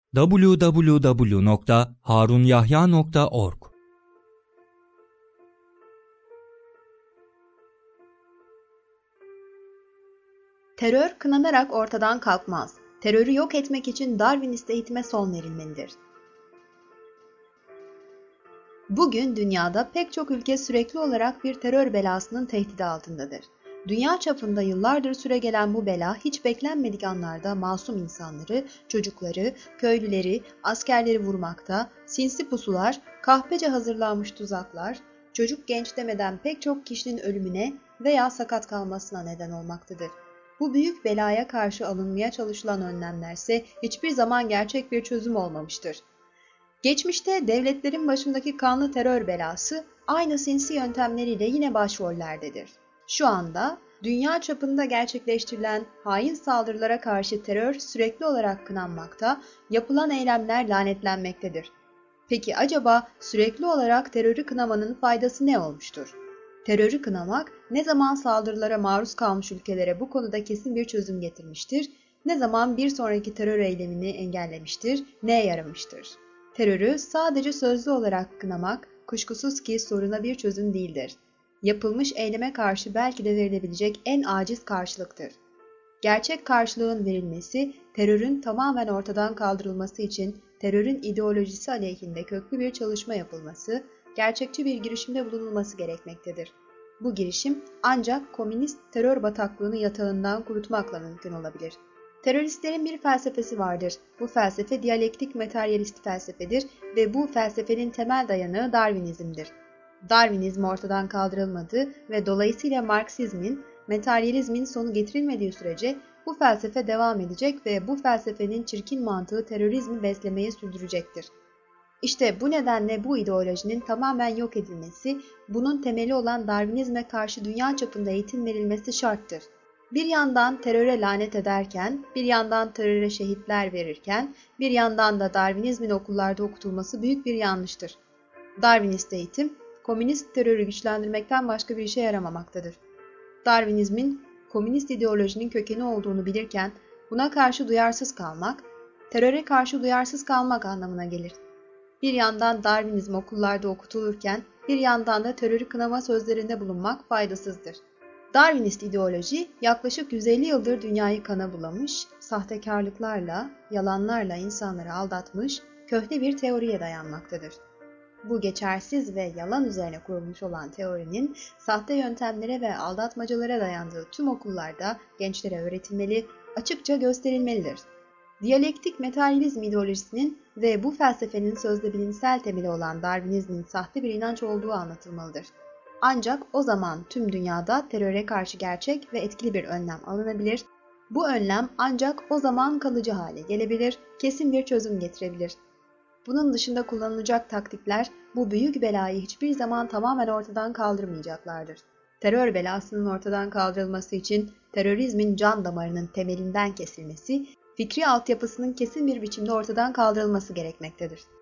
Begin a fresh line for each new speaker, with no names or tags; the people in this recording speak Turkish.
www.harunyahya.org.
Terör kınanarak ortadan kalkmaz. Terörü yok etmek için Darwinist eğitime son verilmelidir. Bugün dünyada pek çok ülke sürekli olarak bir terör belasının tehdidi altındadır. Dünya çapında yıllardır süregelen bu bela hiç beklenmedik anlarda masum insanları, çocukları, köylüleri, askerleri vurmakta, sinsi pusular, kahpece hazırlanmış tuzaklar, çocuk genç demeden pek çok kişinin ölümüne veya sakat kalmasına neden olmaktadır. Bu büyük belaya karşı alınmaya çalışılan önlemlerse hiçbir zaman gerçek bir çözüm olmamıştır. Geçmişte devletlerin başındaki kanlı terör belası aynı sinsi yöntemleriyle yine başrollerdedir. Şu anda dünya çapında gerçekleştirilen hain saldırılara karşı terör sürekli olarak kınanmakta, yapılan eylemler lanetlenmektedir. Peki acaba sürekli olarak terörü kınamanın faydası ne olmuştur? Terörü kınamak ne zaman saldırılara maruz kalmış ülkelere bu konuda kesin bir çözüm getirmiştir, ne zaman bir sonraki terör eylemini engellemiştir, neye yaramıştır? Terörü sadece sözlü olarak kınamak kuşkusuz ki soruna bir çözüm değildir. Yapılmış eyleme karşı belki de verilebilecek en aciz karşılıktır. Gerçek karşılığın verilmesi, terörün tamamen ortadan kaldırılması için terörün ideolojisi aleyhinde köklü bir çalışma yapılması, gerçekçi bir girişimde bulunulması gerekmektedir. Bu girişim ancak komünist terör bataklığını yatağından kurutmakla mümkün olabilir. Teröristlerin bir felsefesi vardır. Bu felsefe diyalektik materyalist felsefedir ve bu felsefenin temel dayanağı Darwinizm'dir. Darwinizm ortadan kaldırılmadı ve dolayısıyla Marksizmin, materyalizmin sonu getirilmediği sürece bu felsefe devam edecek ve bu felsefenin çirkin mantığı terörizmi beslemeyi sürdürecektir. İşte bu nedenle bu ideolojinin tamamen yok edilmesi, bunun temeli olan Darwinizme karşı dünya çapında eğitim verilmesi şarttır. Bir yandan teröre lanet ederken, bir yandan teröre şehitler verirken, bir yandan da Darwinizmin okullarda okutulması büyük bir yanlıştır. Darwinist eğitim, komünist terörü güçlendirmekten başka bir işe yaramamaktadır. Darwinizmin komünist ideolojinin kökeni olduğunu bilirken buna karşı duyarsız kalmak, teröre karşı duyarsız kalmak anlamına gelir. Bir yandan Darwinizm okullarda okutulurken bir yandan da terörü kınama sözlerinde bulunmak faydasızdır. Darwinist ideoloji yaklaşık 150 yıldır dünyayı kana bulamış, sahtekarlıklarla, yalanlarla insanları aldatmış, köhne bir teoriye dayanmaktadır. Bu geçersiz ve yalan üzerine kurulmuş olan teorinin sahte yöntemlere ve aldatmacalara dayandığı tüm okullarda gençlere öğretilmeli, açıkça gösterilmelidir. Diyalektik materyalizm ideolojisinin ve bu felsefenin sözde bilimsel temeli olan Darwinizmin sahte bir inanç olduğu anlatılmalıdır. Ancak o zaman tüm dünyada teröre karşı gerçek ve etkili bir önlem alınabilir. Bu önlem ancak o zaman kalıcı hale gelebilir, kesin bir çözüm getirebilir. Bunun dışında kullanılacak taktikler bu büyük belayı hiçbir zaman tamamen ortadan kaldırmayacaklardır. Terör belasının ortadan kaldırılması için terörizmin can damarının temelinden kesilmesi, fikri altyapısının kesin bir biçimde ortadan kaldırılması gerekmektedir.